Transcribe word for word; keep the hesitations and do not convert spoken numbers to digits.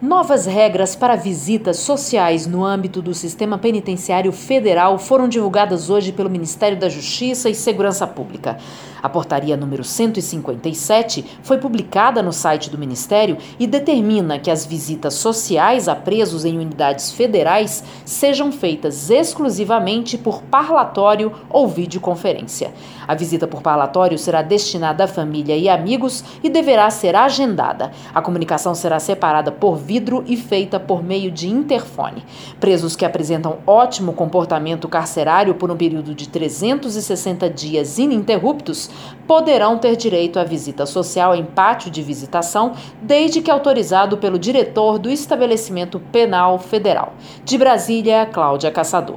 Novas regras para visitas sociais no âmbito do Sistema Penitenciário Federal foram divulgadas hoje pelo Ministério da Justiça e Segurança Pública. A portaria número cento e cinquenta e sete foi publicada no site do Ministério e determina que as visitas sociais a presos em unidades federais sejam feitas exclusivamente por parlatório ou videoconferência. A visita por parlatório será destinada à família e amigos e deverá ser agendada. A comunicação será separada por vidro e feita por meio de interfone. Presos que apresentam ótimo comportamento carcerário por um período de trezentos e sessenta dias ininterruptos poderão ter direito à visita social em pátio de visitação, desde que autorizado pelo diretor do estabelecimento penal federal. De Brasília, Cláudia Caçador.